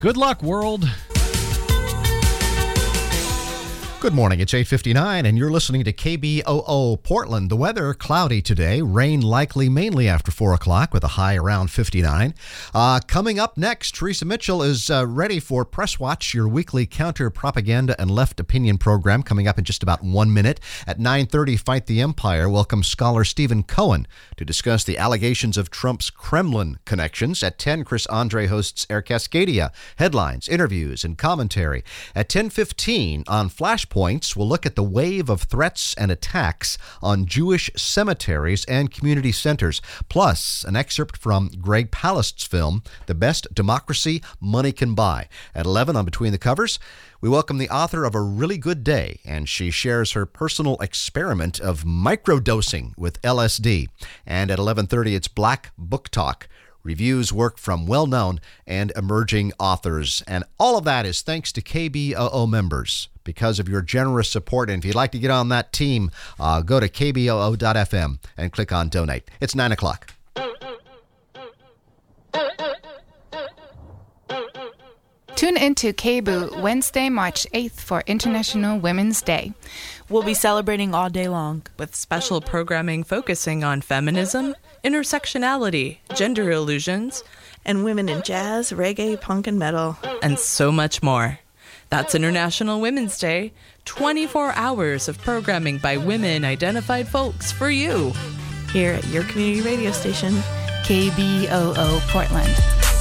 Good luck, world. Good morning, it's 8:59 and you're listening to KBOO Portland. The weather, cloudy today, rain likely mainly after 4 o'clock with a high around 59. Coming up next, Teresa Mitchell is ready for Press Watch, your weekly counter-propaganda and left opinion program, coming up in just about 1 minute. At 9:30, Fight the Empire welcomes scholar Stephen Cohen to discuss the allegations of Trump's Kremlin connections. At 10, Chris Andre hosts Air Cascadia, headlines, interviews, and commentary. At 10:15 on Flashpoints, we'll look at the wave of threats and attacks on Jewish cemeteries and community centers, plus an excerpt from Greg Palast's film, The Best Democracy Money Can Buy. At 11 on Between the Covers, we welcome the author of A Really Good Day, and she shares her personal experiment of microdosing with LSD. And at 11:30, it's Black Book Talk. Reviews work from well-known and emerging authors. And all of that is thanks to KBOO members because of your generous support. And if you'd like to get on that team, go to kboo.fm and click on Donate. It's 9 o'clock. Tune into KBOO Wednesday, March 8th for International Women's Day. We'll be celebrating all day long with special programming focusing on feminism, intersectionality, gender illusions, and women in jazz, reggae, punk, and metal, and so much more. That's International Women's Day, 24 hours of programming by women-identified folks for you. Here at your community radio station, KBOO Portland.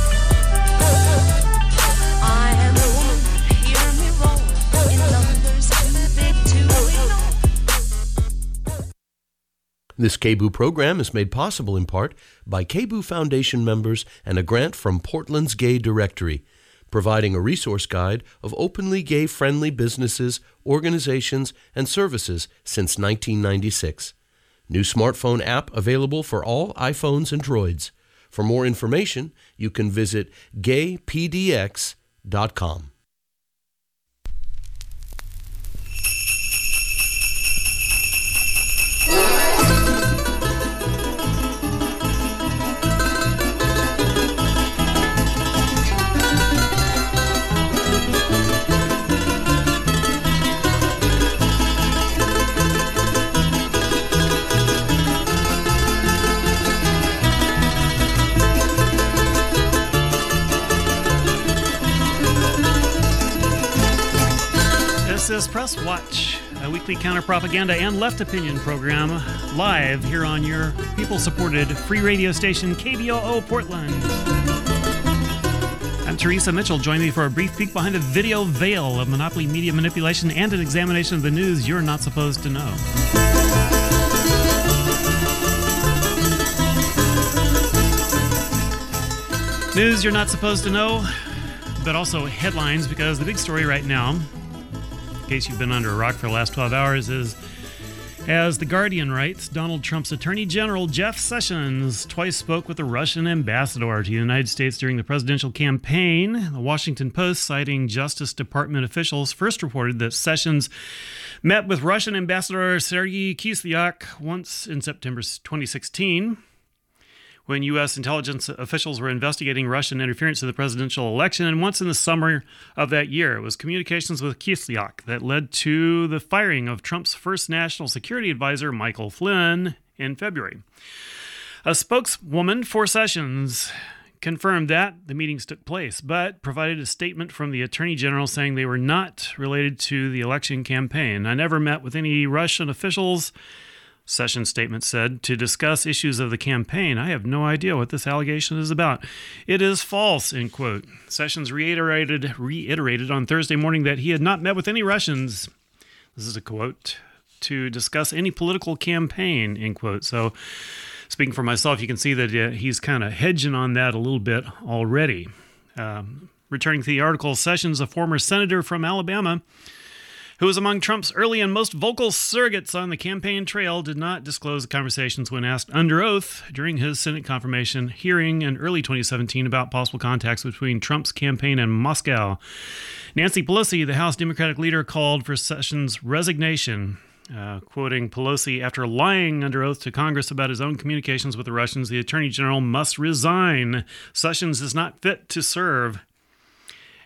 This KBOO program is made possible in part by KBOO Foundation members and a grant from Portland's Gay Directory, providing a resource guide of openly gay-friendly businesses, organizations, and services since 1996. New smartphone app available for all iPhones and Droids. For more information, you can visit gaypdx.com. This is Press Watch, a weekly counter-propaganda and left opinion program, live here on your people-supported free radio station, KBOO Portland. I'm Teresa Mitchell. Join me for a brief peek behind the video veil of monopoly media manipulation and an examination of the news you're not supposed to know. News you're not supposed to know, but also headlines, because the big story right now, in case you've been under a rock for the last 12 hours, is, as The Guardian writes, Donald Trump's Attorney General Jeff Sessions twice spoke with the Russian ambassador to the United States during the presidential campaign. The Washington Post, citing Justice Department officials, first reported that Sessions met with Russian Ambassador Sergei Kislyak once in September 2016. When U.S. intelligence officials were investigating Russian interference in the presidential election, and once in the summer of that year. It was communications with Kislyak that led to the firing of Trump's first national security advisor, Michael Flynn, in February. A spokeswoman for Sessions confirmed that the meetings took place, but provided a statement from the Attorney General saying they were not related to the election campaign. I never met with any Russian officials, Sessions' statement said, to discuss issues of the campaign. I have no idea what this allegation is about. It is false, end quote. Sessions reiterated on Thursday morning that he had not met with any Russians, this is a quote, to discuss any political campaign, end quote. So, speaking for myself, you can see that he's kind of hedging on that a little bit already. Returning to the article, Sessions, a former senator from Alabama, who was among Trump's early and most vocal surrogates on the campaign trail, did not disclose the conversations when asked under oath during his Senate confirmation hearing in early 2017 about possible contacts between Trump's campaign and Moscow. Nancy Pelosi, the House Democratic leader, called for Sessions' resignation. Quoting Pelosi, after lying under oath to Congress about his own communications with the Russians, the Attorney General must resign. Sessions is not fit to serve.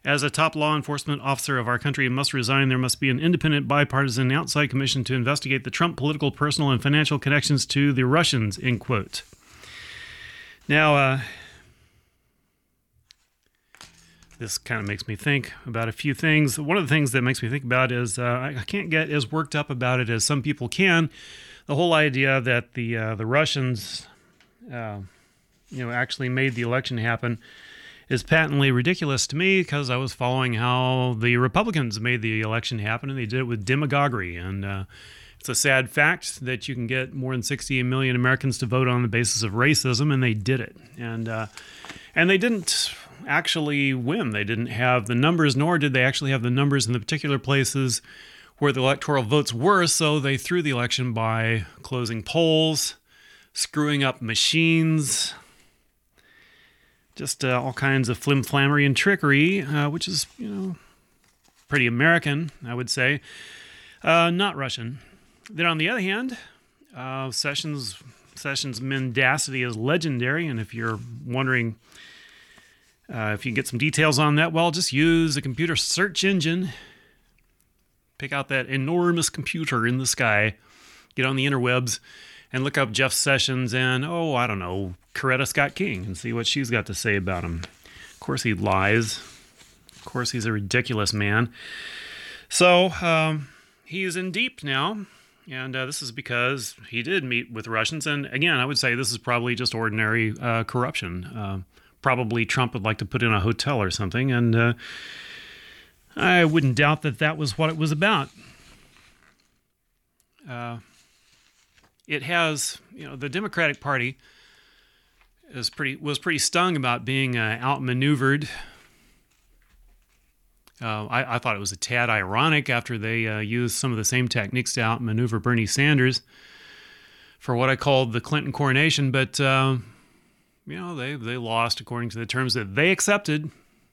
As a top law enforcement officer of our country must resign, there must be an independent, bipartisan, outside commission to investigate the Trump political, personal, and financial connections to the Russians, end quote. Now, this kind of makes me think about a few things. One of the things that makes me think about is I can't get as worked up about it as some people can. The whole idea that the Russians, actually made the election happen is patently ridiculous to me, because I was following how the Republicans made the election happen, and they did it with demagoguery. And it's a sad fact that you can get more than 60 million Americans to vote on the basis of racism, and they did it. And they didn't actually win. They didn't have the numbers, nor did they actually have the numbers in the particular places where the electoral votes were, so they threw the election by closing polls, screwing up machines, just all kinds of flim-flammery and trickery, which is, pretty American, I would say, not Russian. Then on the other hand, Sessions' mendacity is legendary, and if you're wondering if you can get some details on that, well, just use a computer search engine, pick out that enormous computer in the sky, get on the interwebs, and look up Jeff Sessions and, Coretta Scott King, and see what she's got to say about him. Of course he lies. Of course he's a ridiculous man. So he's in deep now, and this is because he did meet with Russians. And again, I would say this is probably just ordinary corruption. Probably Trump would like to put in a hotel or something, and I wouldn't doubt that was what it was about. It has, the Democratic Party was pretty stung about being outmaneuvered. I thought it was a tad ironic after they used some of the same techniques to outmaneuver Bernie Sanders for what I called the Clinton coronation, but they lost according to the terms that they accepted.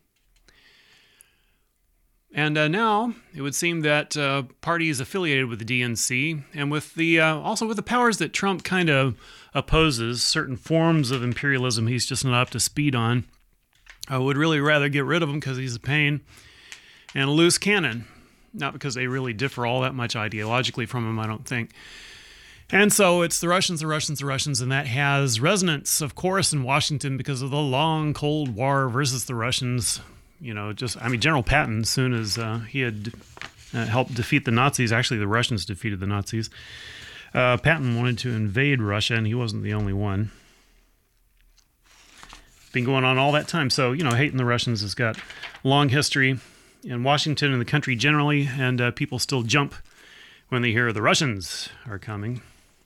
And now it would seem that parties affiliated with the DNC and with the also with the powers that Trump kind of opposes, certain forms of imperialism he's just not up to speed on, I would really rather get rid of him because he's a pain and a loose cannon. Not because they really differ all that much ideologically from him, I don't think. And so it's the Russians, and that has resonance, of course, in Washington because of the long Cold War versus the Russians. General Patton, as soon as he had helped defeat the Nazis, actually the Russians defeated the Nazis, Patton wanted to invade Russia, and he wasn't the only one. Been going on all that time. So, hating the Russians has got long history in Washington and the country generally, and people still jump when they hear the Russians are coming.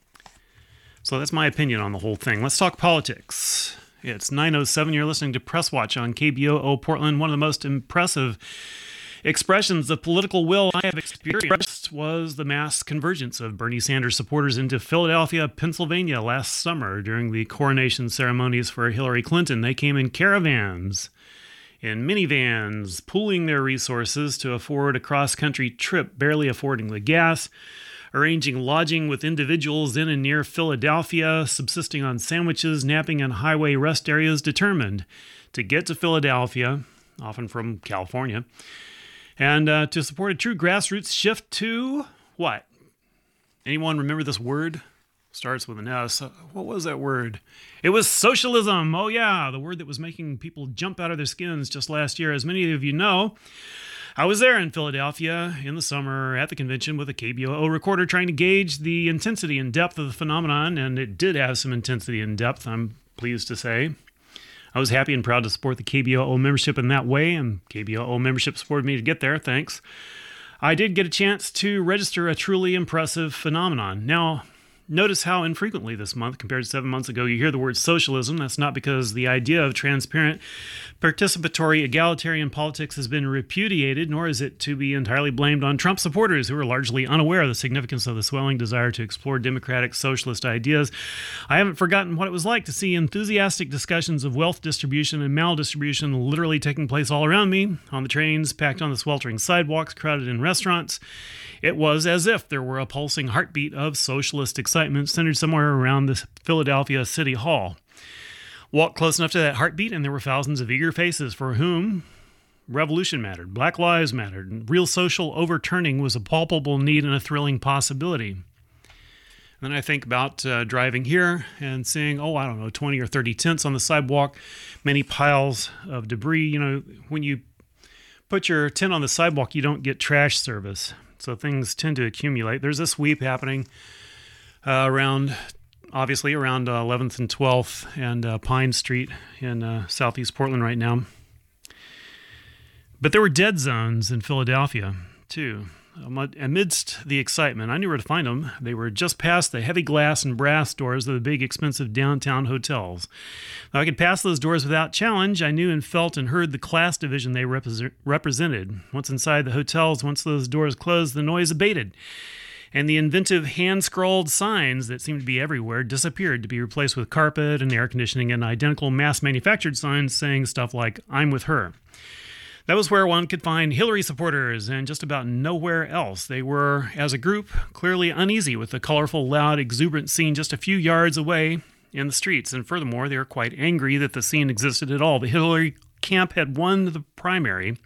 So that's my opinion on the whole thing. Let's talk politics. It's 9:07. You're listening to Press Watch on KBOO Portland. One of the most impressive expressions of political will I have experienced was the mass convergence of Bernie Sanders supporters into Philadelphia, Pennsylvania last summer during the coronation ceremonies for Hillary Clinton. They came in caravans, in minivans, pooling their resources to afford a cross-country trip, barely affording the gas, arranging lodging with individuals in and near Philadelphia, subsisting on sandwiches, napping in highway rest areas, determined to get to Philadelphia, often from California, and to support a true grassroots shift to what? Anyone remember this word? Starts with an S. What was that word? It was socialism. Oh yeah, the word that was making people jump out of their skins just last year. As many of you know, I was there in Philadelphia in the summer at the convention with a KBOO recorder trying to gauge the intensity and depth of the phenomenon, and it did have some intensity and depth, I'm pleased to say. I was happy and proud to support the KBOO membership in that way, and KBOO membership supported me to get there, thanks. I did get a chance to register a truly impressive phenomenon. Now, notice how infrequently this month, compared to 7 months ago, you hear the word socialism. That's not because the idea of transparent, participatory, egalitarian politics has been repudiated, nor is it to be entirely blamed on Trump supporters who are largely unaware of the significance of the swelling desire to explore democratic socialist ideas. I haven't forgotten what it was like to see enthusiastic discussions of wealth distribution and maldistribution literally taking place all around me, on the trains, packed on the sweltering sidewalks, crowded in restaurants. It was as if there were a pulsing heartbeat of socialist excitement centered somewhere around the Philadelphia City Hall. Walked close enough to that heartbeat, and there were thousands of eager faces for whom Revolution mattered. Black lives mattered. And real social overturning was a palpable need and a thrilling possibility. Then I think about driving here and seeing, 20 or 30 tents on the sidewalk, many piles of debris. You know, when you put your tent on the sidewalk, you don't get trash service. So things tend to accumulate. There's a sweep happening around 11th and 12th and Pine Street in southeast Portland right now. But there were dead zones in Philadelphia, too. Amidst the excitement, I knew where to find them. They were just past the heavy glass and brass doors of the big, expensive downtown hotels. Now, I could pass those doors without challenge. I knew and felt and heard the class division they represented. Once inside the hotels, once those doors closed, the noise abated. And the inventive hand-scrawled signs that seemed to be everywhere disappeared to be replaced with carpet and air conditioning and identical mass-manufactured signs saying stuff like, "I'm with her." That was where one could find Hillary supporters and just about nowhere else. They were, as a group, clearly uneasy with the colorful, loud, exuberant scene just a few yards away in the streets. And furthermore, they were quite angry that the scene existed at all. The Hillary camp had won the primary,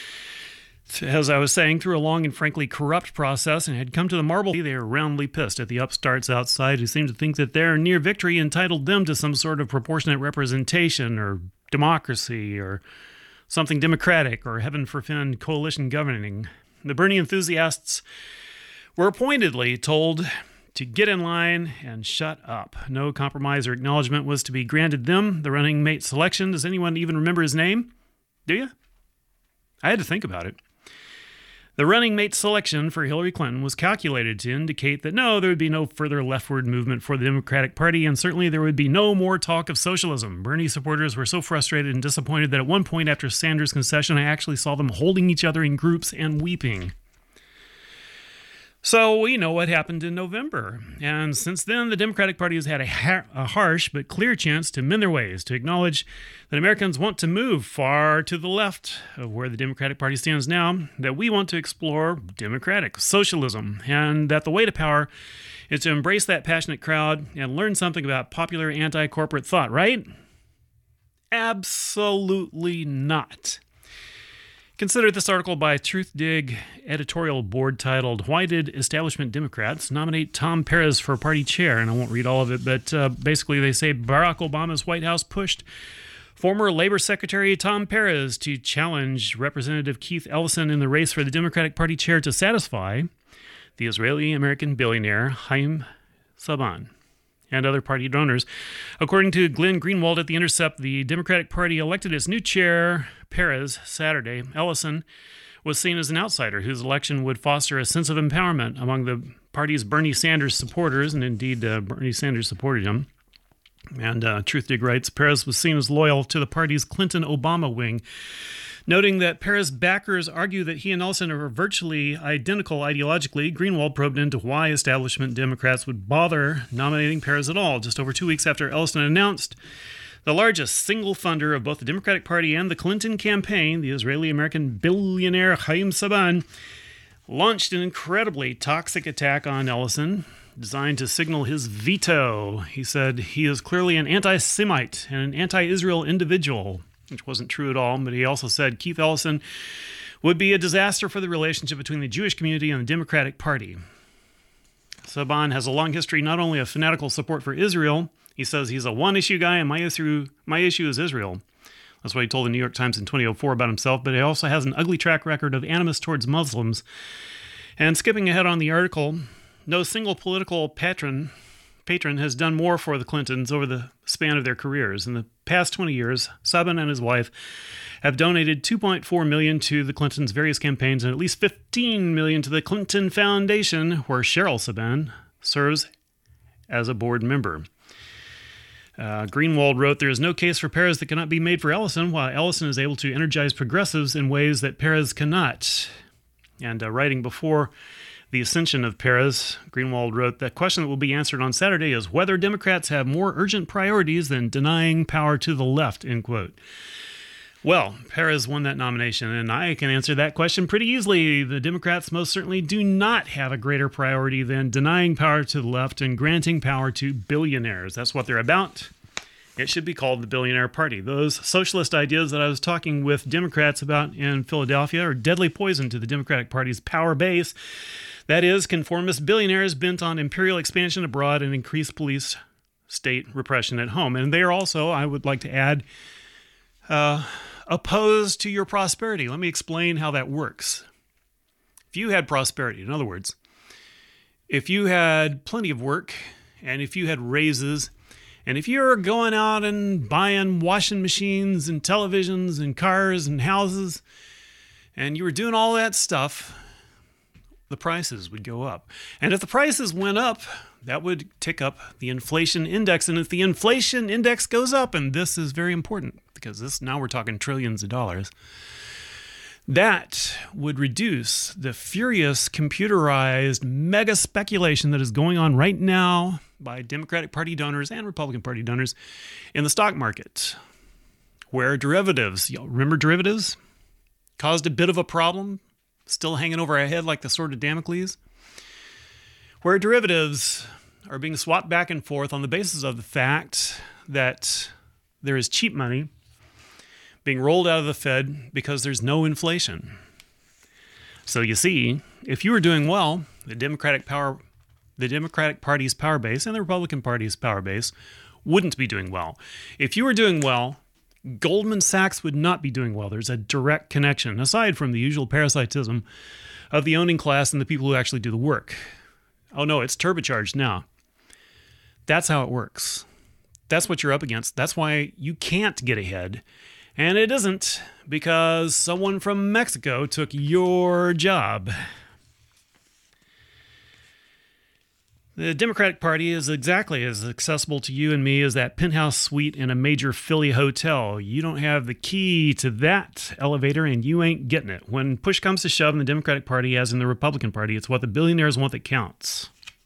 as I was saying, through a long and frankly corrupt process, and had come to the marble. They were roundly pissed at the upstarts outside who seemed to think that their near victory entitled them to some sort of proportionate representation or democracy or something democratic or heaven forfend coalition governing. The Bernie enthusiasts were pointedly told to get in line and shut up. No compromise or acknowledgement was to be granted them. The running mate selection, does anyone even remember his name? Do you? I had to think about it. The running mate selection for Hillary Clinton was calculated to indicate that no, there would be no further leftward movement for the Democratic Party, and certainly there would be no more talk of socialism. Bernie supporters were so frustrated and disappointed that at one point after Sanders' concession, I actually saw them holding each other in groups and weeping. So we know what happened in November, and since then the Democratic Party has had a harsh but clear chance to mend their ways, to acknowledge that Americans want to move far to the left of where the Democratic Party stands now, that we want to explore democratic socialism, and that the way to power is to embrace that passionate crowd and learn something about popular anti-corporate thought, right? Absolutely not. Consider this article by Truthdig editorial board titled, "Why Did Establishment Democrats Nominate Tom Perez for Party Chair?" And I won't read all of it, but basically they say Barack Obama's White House pushed former Labor Secretary Tom Perez to challenge Representative Keith Ellison in the race for the Democratic Party chair to satisfy the Israeli-American billionaire Chaim Saban and other party donors. According to Glenn Greenwald at The Intercept, the Democratic Party elected its new chair, Perez, Saturday. Ellison was seen as an outsider whose election would foster a sense of empowerment among the party's Bernie Sanders supporters, and indeed Bernie Sanders supported him. And Truthdig writes, Perez was seen as loyal to the party's Clinton-Obama wing, noting that Perez backers argue that he and Ellison are virtually identical ideologically. Greenwald probed into why establishment Democrats would bother nominating Perez at all. Just over 2 weeks after Ellison announced the largest single funder of both the Democratic Party and the Clinton campaign, the Israeli-American billionaire Chaim Saban launched an incredibly toxic attack on Ellison, designed to signal his veto. He said he is clearly an anti-Semite and an anti-Israel individual, which wasn't true at all, but he also said Keith Ellison would be a disaster for the relationship between the Jewish community and the Democratic Party. Saban has a long history not only of fanatical support for Israel, he says he's a one-issue guy, and my issue is Israel. That's what he told the New York Times in 2004 about himself, but he also has an ugly track record of animus towards Muslims. And skipping ahead on the article, no single political patron has done more for the Clintons over the span of their careers. In the past 20 years, Saban and his wife have donated $2.4 million to the Clintons' various campaigns and at least $15 million to the Clinton Foundation, where Sheryl Saban serves as a board member. Greenwald wrote, there is no case for Perez that cannot be made for Ellison, while Ellison is able to energize progressives in ways that Perez cannot. And writing before the ascension of Perez, Greenwald wrote, the question that will be answered on Saturday is whether Democrats have more urgent priorities than denying power to the left, end quote. Well, Perez won that nomination, and I can answer that question pretty easily. The Democrats most certainly do not have a greater priority than denying power to the left and granting power to billionaires. That's what they're about, It should be called the Billionaire Party. Those socialist ideas that I was talking with Democrats about in Philadelphia are deadly poison to the Democratic Party's power base. That is, conformist billionaires bent on imperial expansion abroad and increased police state repression at home. And they are also, I would like to add, opposed to your prosperity. Let me explain how that works. If you had prosperity, in other words, if you had plenty of work and if you had raises, and if you're going out and buying washing machines and televisions and cars and houses, and you were doing all that stuff, the prices would go up. And if the prices went up, that would tick up the inflation index. And if the inflation index goes up, and this is very important because now we're talking trillions of dollars, that would reduce the furious computerized mega speculation that is going on right now by Democratic Party donors and Republican Party donors in the stock market, where derivatives, remember derivatives, caused a bit of a problem, still hanging over our head like the sword of Damocles, where derivatives are being swapped back and forth on the basis of the fact that there is cheap money being rolled out of the Fed because there's no inflation. So you see, if you were doing well, the Democratic Party's power base and the Republican Party's power base wouldn't be doing well. If you were doing well, Goldman Sachs would not be doing well. There's a direct connection, aside from the usual parasitism of the owning class and the people who actually do the work. Oh no, it's turbocharged now. That's how it works. That's what you're up against. That's why you can't get ahead. And it isn't because someone from Mexico took your job. The Democratic Party is exactly as accessible to you and me as that penthouse suite in a major Philly hotel. You don't have the key to that elevator and you ain't getting it. When push comes to shove in the Democratic Party, as in the Republican Party, it's what the billionaires want that counts.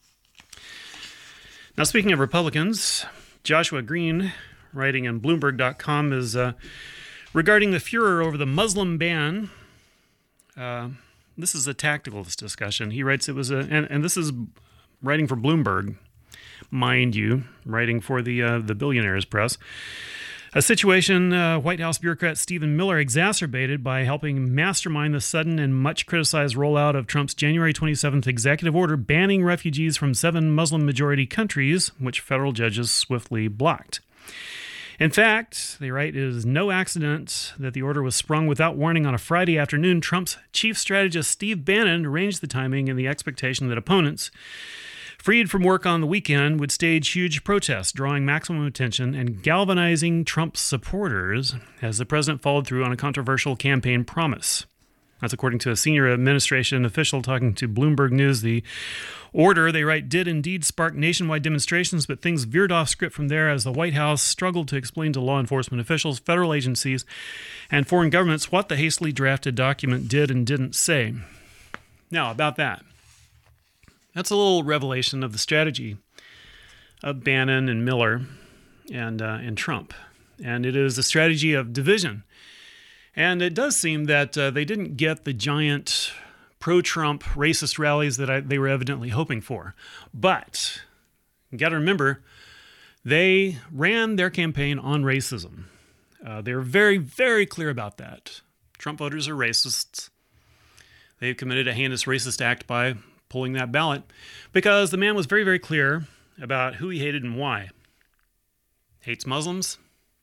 Now, speaking of Republicans, Joshua Green, writing in Bloomberg.com, is regarding the furor over the Muslim ban. This is a tactical discussion. He writes it was and this is writing for Bloomberg, mind you, writing for the billionaires press. A situation White House bureaucrat Stephen Miller exacerbated by helping mastermind the sudden and much criticized rollout of Trump's January 27th executive order banning refugees from 7 Muslim-majority countries, which federal judges swiftly blocked. In fact, they write, it is no accident that the order was sprung without warning on a Friday afternoon. Trump's chief strategist Steve Bannon arranged the timing in the expectation that opponents, freed from work on the weekend, would stage huge protests, drawing maximum attention and galvanizing Trump's supporters as the president followed through on a controversial campaign promise. That's according to a senior administration official talking to Bloomberg News. The order, they write, did indeed spark nationwide demonstrations, but things veered off script from there as the White House struggled to explain to law enforcement officials, federal agencies, and foreign governments what the hastily drafted document did and didn't say. Now, about that. That's a little revelation of the strategy of Bannon and Miller and Trump. And it is a strategy of division. And it does seem that they didn't get the giant pro-Trump racist rallies that they were evidently hoping for. But you got to remember, they ran their campaign on racism. They were very, very clear about that. Trump voters are racists. They've committed a heinous racist act by pulling that ballot because the man was very, very clear about who he hated and why. Hates Muslims.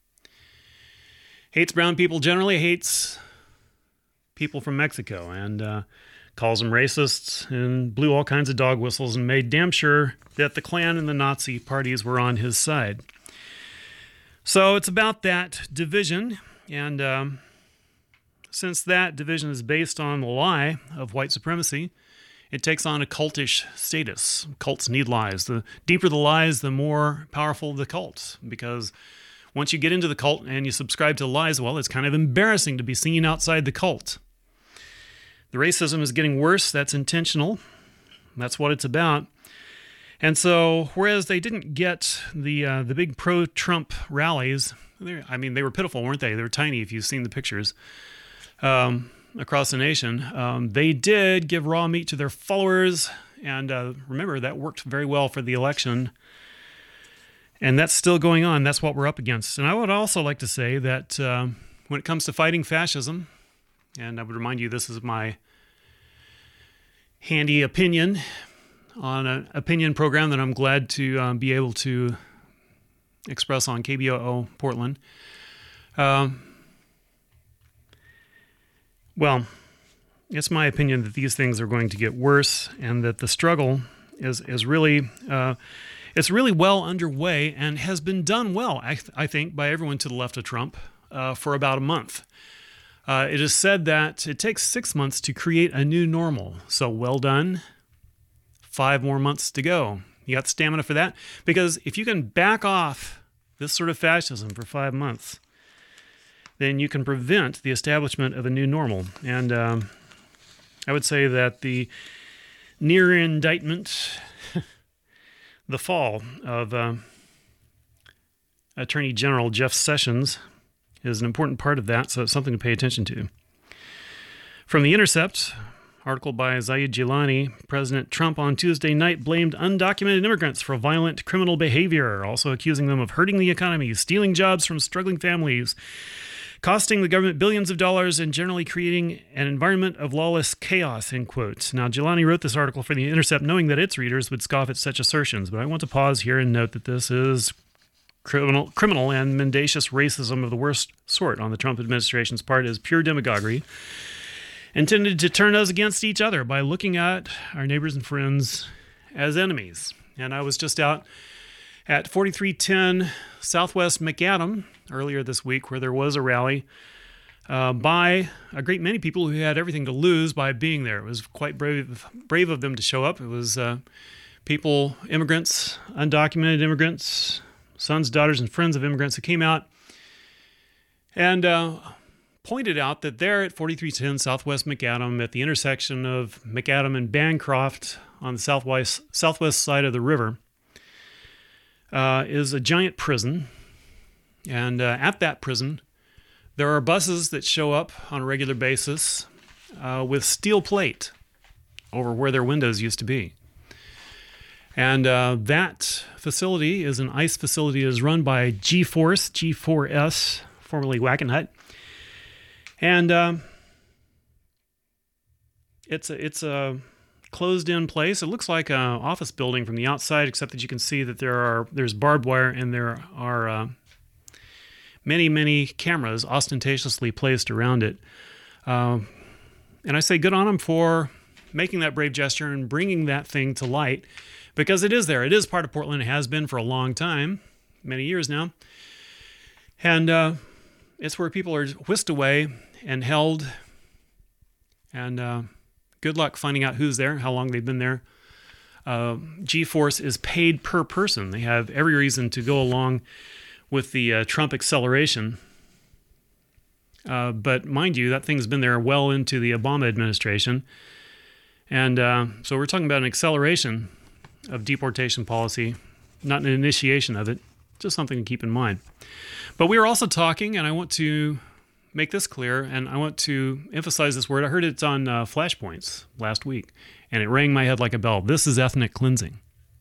Hates brown people generally, hates people from Mexico, and calls them racists and blew all kinds of dog whistles and made damn sure that the Klan and the Nazi parties were on his side. So it's about that division, and since that division is based on the lie of white supremacy, it takes on a cultish status. Cults need lies. The deeper the lies, the more powerful the cult, because once you get into the cult and you subscribe to lies, well, it's kind of embarrassing to be seen outside the cult. The racism is getting worse. That's intentional. That's what it's about. And so, whereas they didn't get the big pro-Trump rallies, they were pitiful, weren't they? They were tiny if you've seen the pictures across the nation. They did give raw meat to their followers. And remember, that worked very well for the election. And that's still going on. That's what we're up against. And I would also like to say that when it comes to fighting fascism, and I would remind you this is my handy opinion on an opinion program that I'm glad to be able to express on KBOO Portland. Well, it's my opinion that these things are going to get worse, and that the struggle is really it's really well underway and has been done well, I think, by everyone to the left of Trump for about a month. It is said that it takes 6 months to create a new normal. So well done. 5 more months to go. You got stamina for that? Because if you can back off this sort of fascism for 5 months, then you can prevent the establishment of a new normal. And I would say that the near indictment, the fall of Attorney General Jeff Sessions is an important part of that, so it's something to pay attention to. From The Intercept, article by Zaid Jilani, President Trump on Tuesday night blamed undocumented immigrants for violent criminal behavior, also accusing them of hurting the economy, stealing jobs from struggling families, costing the government billions of dollars, and generally creating an environment of lawless chaos, end quote. Now, Jilani wrote this article for The Intercept knowing that its readers would scoff at such assertions, but I want to pause here and note that this is criminal and mendacious racism of the worst sort on the Trump administration's part is pure demagoguery, intended to turn us against each other by looking at our neighbors and friends as enemies. And I was just out at 4310 Southwest McAdam earlier this week, where there was a rally by a great many people who had everything to lose by being there. It was quite brave of them to show up. It was people, immigrants, undocumented immigrants, sons, daughters, and friends of immigrants who came out and pointed out that there at 4310 Southwest McAdam, at the intersection of McAdam and Bancroft on the southwest side of the river, is a giant prison. And at that prison, there are buses that show up on a regular basis with steel plate over where their windows used to be. And that facility is an ICE facility that is run by G-Force, G4S, formerly Wackenhut. And it's a closed-in place. It looks like an office building from the outside, except that you can see that there's barbed wire and there are many, many cameras ostentatiously placed around it. And I say good on them for making that brave gesture and bringing that thing to light, because it is there. It is part of Portland. It has been for a long time, many years now. And it's where people are whisked away and held. And good luck finding out who's there, how long they've been there. G-Force is paid per person. They have every reason to go along with the Trump acceleration. But mind you, that thing's been there well into the Obama administration. And so we're talking about an acceleration of deportation policy, not an initiation of it. Just something to keep in mind. But we are also talking, and I want to make this clear, and I want to emphasize this word. I heard it on Flashpoints last week, and it rang my head like a bell. This is ethnic cleansing.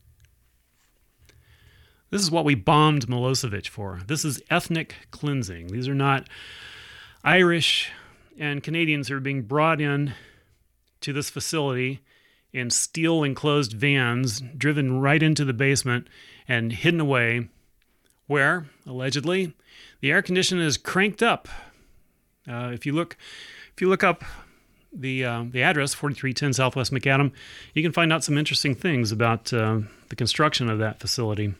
This is what we bombed Milosevic for. This is ethnic cleansing. These are not Irish and Canadians who are being brought in to this facility in steel enclosed vans, driven right into the basement and hidden away, where, allegedly, the air conditioning is cranked up. If you look up the address, 4310 Southwest McAdam, you can find out some interesting things about the construction of that facility.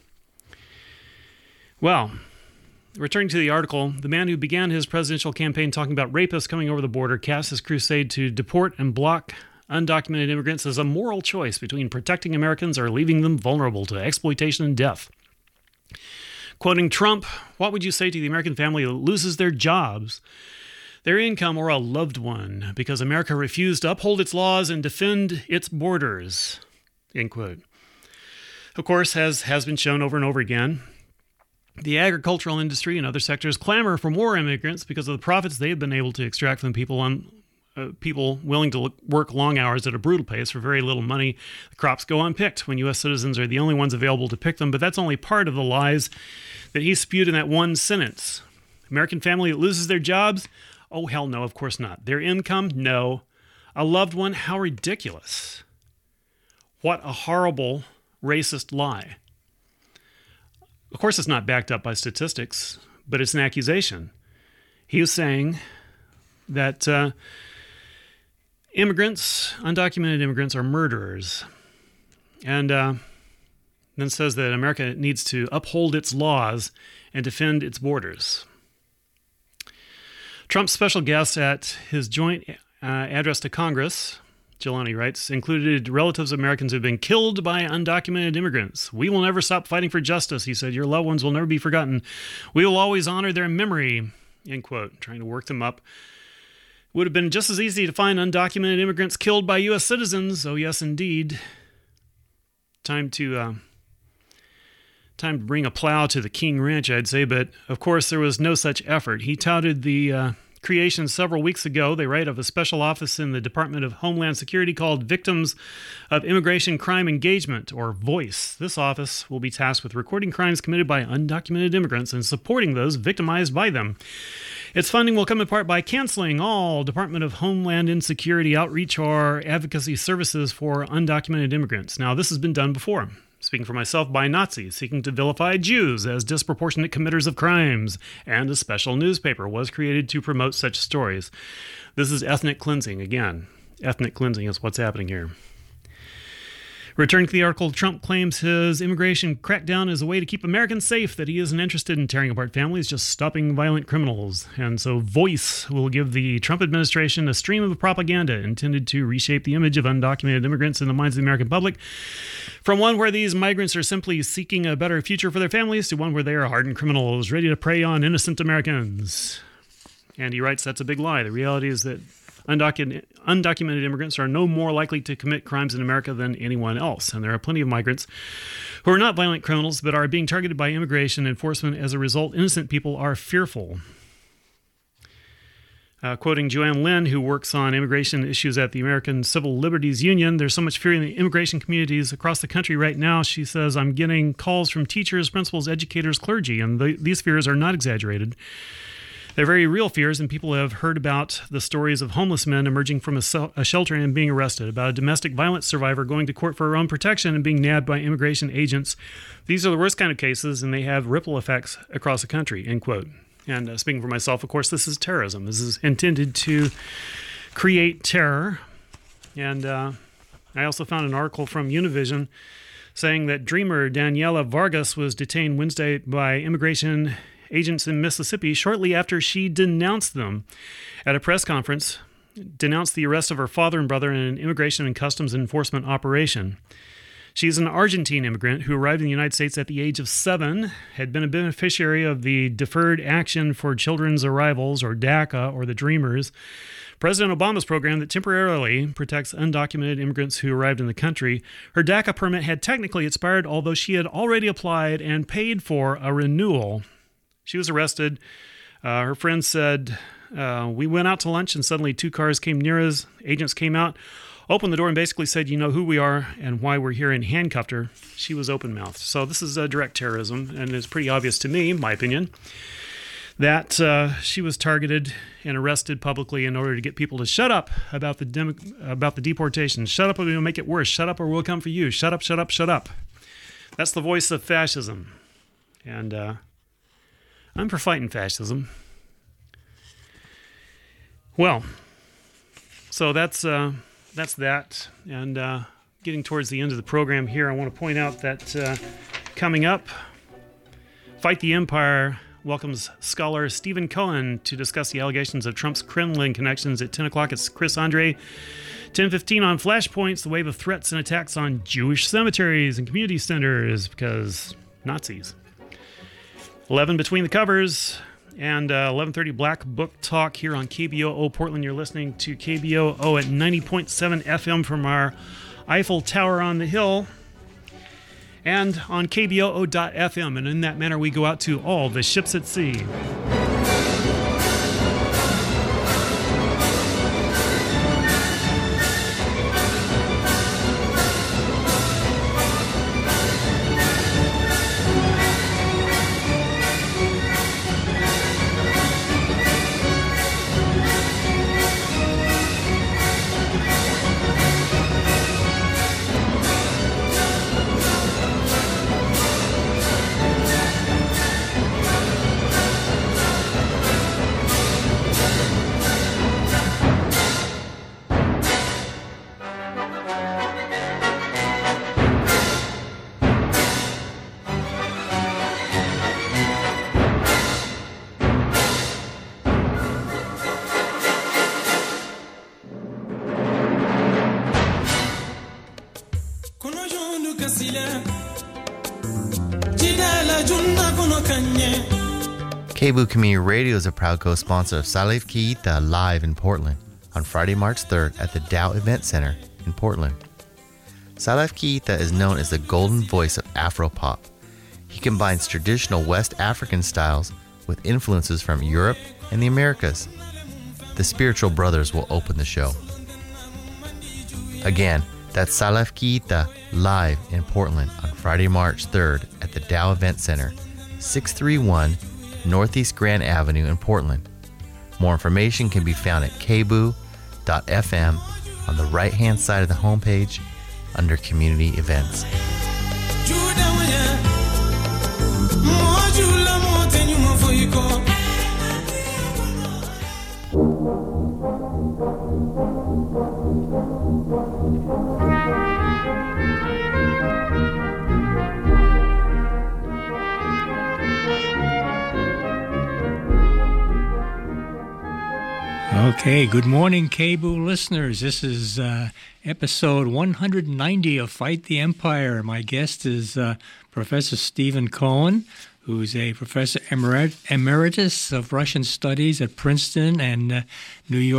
Well, returning to the article, the man who began his presidential campaign talking about rapists coming over the border cast his crusade to deport and block undocumented immigrants as a moral choice between protecting Americans or leaving them vulnerable to exploitation and death. Quoting Trump, what would you say to the American family that loses their jobs, their income, or a loved one because America refused to uphold its laws and defend its borders? End quote. Of course, as has been shown over and over again, the agricultural industry and other sectors clamor for more immigrants because of the profits they have been able to extract from people people willing to work long hours at a brutal pace for very little money. The crops go unpicked when U.S. citizens are the only ones available to pick them, but that's only part of the lies that he spewed in that one sentence. American family that loses their jobs? Oh, hell no, of course not. Their income? No. A loved one? How ridiculous. What a horrible, racist lie. Of course, it's not backed up by statistics, but it's an accusation. He was saying that undocumented immigrants are murderers. And then says that America needs to uphold its laws and defend its borders. Trump's special guests at his joint address to Congress, Jelani writes, included relatives of Americans who have been killed by undocumented immigrants. We will never stop fighting for justice, he said. Your loved ones will never be forgotten. We will always honor their memory, end quote, trying to work them up. It would have been just as easy to find undocumented immigrants killed by U.S. citizens. Oh, yes, indeed. Time to bring a plow to the King Ranch, I'd say, but of course there was no such effort. He touted the creation several weeks ago, they write, of a special office in the Department of Homeland Security called Victims of Immigration Crime Engagement, or VOICE. This office will be tasked with recording crimes committed by undocumented immigrants and supporting those victimized by them. Its funding will come in part by canceling all Department of Homeland Insecurity outreach or advocacy services for undocumented immigrants. Now, this has been done before. Speaking for myself, by Nazis seeking to vilify Jews as disproportionate committers of crimes, and a special newspaper was created to promote such stories. This is ethnic cleansing again. Ethnic cleansing is what's happening here. Returning to the article, Trump claims his immigration crackdown is a way to keep Americans safe, that he isn't interested in tearing apart families, just stopping violent criminals. And so VOICE will give the Trump administration a stream of propaganda intended to reshape the image of undocumented immigrants in the minds of the American public, from one where these migrants are simply seeking a better future for their families to one where they are hardened criminals ready to prey on innocent Americans. And he writes, that's a big lie. The reality is that undocumented immigrants are no more likely to commit crimes in America than anyone else. And there are plenty of migrants who are not violent criminals but are being targeted by immigration enforcement. As a result, innocent people are fearful. Quoting Joanne Lynn, who works on immigration issues at the American Civil Liberties Union, there's so much fear in the immigration communities across the country right now. She says, I'm getting calls from teachers, principals, educators, clergy, and these fears are not exaggerated. They're very real fears, and people have heard about the stories of homeless men emerging from a shelter and being arrested, about a domestic violence survivor going to court for her own protection and being nabbed by immigration agents. These are the worst kind of cases, and they have ripple effects across the country, end quote. And speaking for myself, of course, this is terrorism. This is intended to create terror. And I also found an article from Univision saying that dreamer Daniela Vargas was detained Wednesday by immigration agents in Mississippi shortly after she denounced them at a press conference, denounced the arrest of her father and brother in an immigration and customs enforcement operation. She's an Argentine immigrant who arrived in the United States at the age of 7, had been a beneficiary of the Deferred Action for Children's Arrivals, or DACA, or the Dreamers, President Obama's program that temporarily protects undocumented immigrants who arrived in the country. Her DACA permit had technically expired, although she had already applied and paid for a renewal. She was arrested. Her friend said, we went out to lunch and suddenly 2 cars came near us. Agents came out, opened the door and basically said, you know who we are and why we're here, and handcuffed her. She was open-mouthed. So this is direct terrorism, and it's pretty obvious to me, in my opinion, that she was targeted and arrested publicly in order to get people to shut up about the deportation. Shut up or we'll make it worse. Shut up or we'll come for you. Shut up, shut up, shut up. That's the voice of fascism. And I'm for fighting fascism. Well, so that's that. And getting towards the end of the program here, I want to point out that coming up, Fight the Empire welcomes scholar Stephen Cohen to discuss the allegations of Trump's Kremlin connections at 10 o'clock. It's Chris Andre. 10:15 on Flashpoints, the wave of threats and attacks on Jewish cemeteries and community centers because Nazis. 11 Between the Covers, and 11:30 Black Book Talk here on KBOO Portland. You're listening to KBOO at 90.7 FM from our Eiffel Tower on the hill, and on KBOO.FM. And in that manner, we go out to all the ships at sea. KBOO Community Radio is a proud co-sponsor of Salif Keita Live in Portland on Friday, March 3rd at the Dow Event Center in Portland. Salif Keita is known as the golden voice of Afropop. He combines traditional West African styles with influences from Europe and the Americas. The Spiritual Brothers will open the show. Again, that's Salif Keita Live in Portland on Friday, March 3rd at the Dow Event Center, 631 Northeast Grand Avenue in Portland. More information can be found at kboo.fm on the right-hand side of the homepage under Community Events. Okay, good morning, KBOO listeners. This is episode 190 of Fight the Empire. My guest is Professor Stephen Cohen, who's a professor emeritus of Russian studies at Princeton and New York